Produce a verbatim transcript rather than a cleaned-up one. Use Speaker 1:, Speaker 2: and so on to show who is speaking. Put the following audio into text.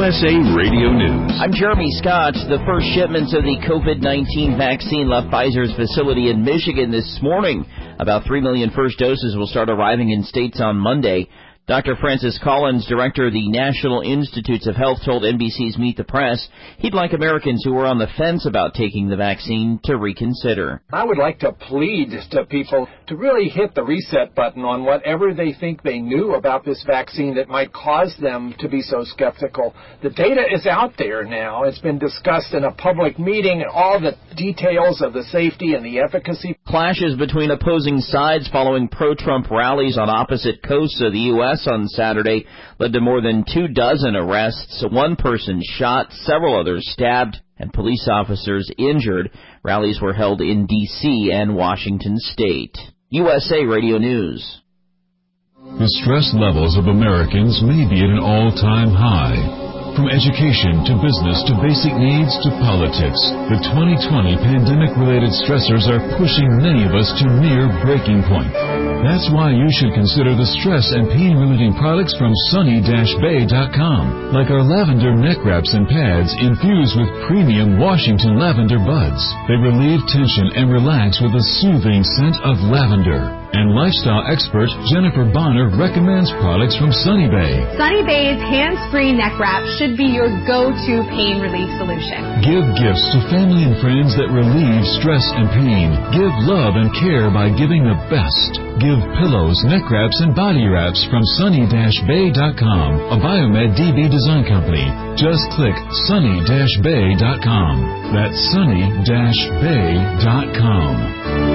Speaker 1: S A Radio News.
Speaker 2: I'm Jeremy Scott. The first shipments of the COVID nineteen vaccine left Pfizer's facility in Michigan this morning. About three million first doses will start arriving in states on Monday. Doctor Francis Collins, director of the National Institutes of Health, told N B C's Meet the Press he'd like Americans who are on the fence about taking the vaccine to reconsider.
Speaker 3: I would like to plead to people to really hit the reset button on whatever they think they knew about this vaccine that might cause them to be so skeptical. The data is out there now. It's been discussed in a public meeting, and all the details of the safety and the efficacy.
Speaker 2: Clashes between opposing sides following pro-Trump rallies on opposite coasts of the U S on Saturday led to more than two dozen arrests, one person shot, several others stabbed, and police officers injured. Rallies were held in D C and Washington State. U S A Radio News.
Speaker 4: The stress levels of Americans may be at an all-time high. From education to business to basic needs to politics, the twenty twenty pandemic-related stressors are pushing many of us to near breaking point. That's why you should consider the stress and pain-relieving products from sunny dash bay dot com, like our lavender neck wraps and pads infused with premium Washington lavender buds. They relieve tension and relax with a soothing scent of lavender. And lifestyle expert Jennifer Bonner recommends products from Sunny Bay.
Speaker 5: Sunny Bay's hands-free neck wrap should be your go-to pain relief solution.
Speaker 4: Give gifts to family and friends that relieve stress and pain. Give love and care by giving the best. Give pillows, neck wraps, and body wraps from sunny dash bay dot com, a Biomed D B design company. Just click sunny dash bay dot com. That's sunny dash bay dot com.